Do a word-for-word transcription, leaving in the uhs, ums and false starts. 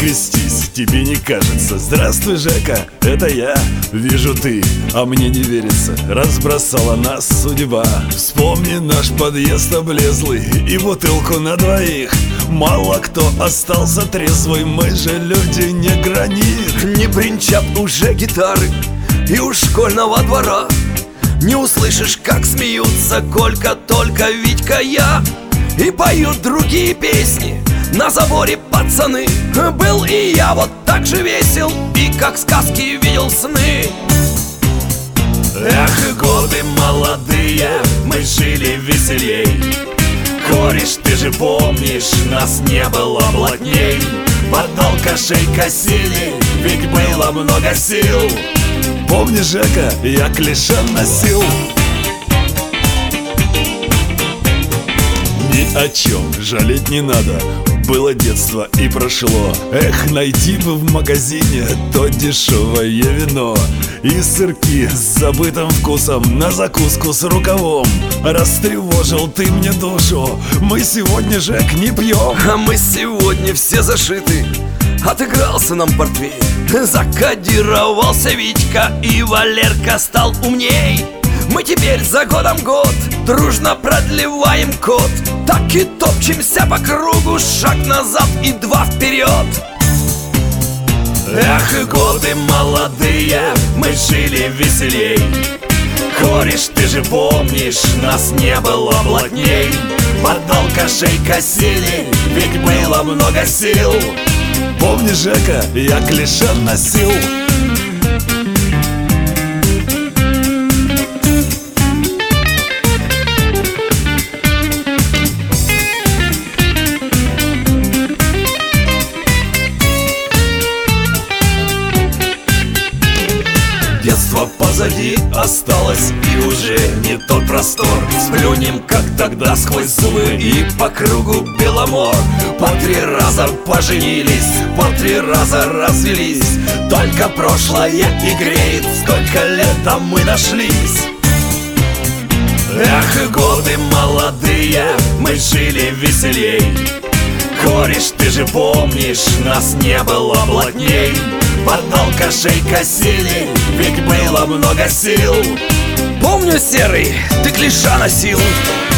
перекрестись, тебе не кажется? Здравствуй, Жека, это я. Вижу ты, а мне не верится. Разбросала нас судьба. Вспомни наш подъезд облезлый и бутылку на двоих. Мало кто остался трезвый, мы же люди не гранит. Не бренчат уже гитары и у школьного двора. Не услышишь, как смеются Колька, только Витька, я. И поют другие песни на заборе пацаны. Был и я вот так же весел, и как сказки видел сны. Эх, годы молодые, мы жили веселей. Кореш, ты же помнишь, нас не было блатней. Под алкашей косили, ведь было много сил. Помни, Жека, я клише носил. Ни о чем жалеть не надо, было детство и прошло. Эх, найти бы в магазине то дешевое вино и сырки с забытым вкусом на закуску с рукавом. Растревожил ты мне душу, мы сегодня, Жек, не пьем. А мы сегодня все зашиты, отыгрался нам портвейн. Закодировался Витька, и Валерка стал умней. Мы теперь за годом год дружно продлеваем код. Так и топчемся по кругу, шаг назад и два вперед. Эх, годы молодые, мы жили веселей. Кореш, ты же помнишь, нас не было блатней. Под алкашей косили, ведь было много сил. Помни, Жека, я клише носил. Детство позади осталось, и уже не тот простор. Сплюнем, как тогда, сквозь зубы, и по кругу Беломор. По три раза поженились, по три раза развелись. Только прошлое и греет, сколько лет там мы нашлись. Эх, годы молодые, мы жили веселей. Кореш, ты же помнишь, нас не было блатней. Под алкашей косили, ведь было много сил. Помню, Серый, ты клиша носил.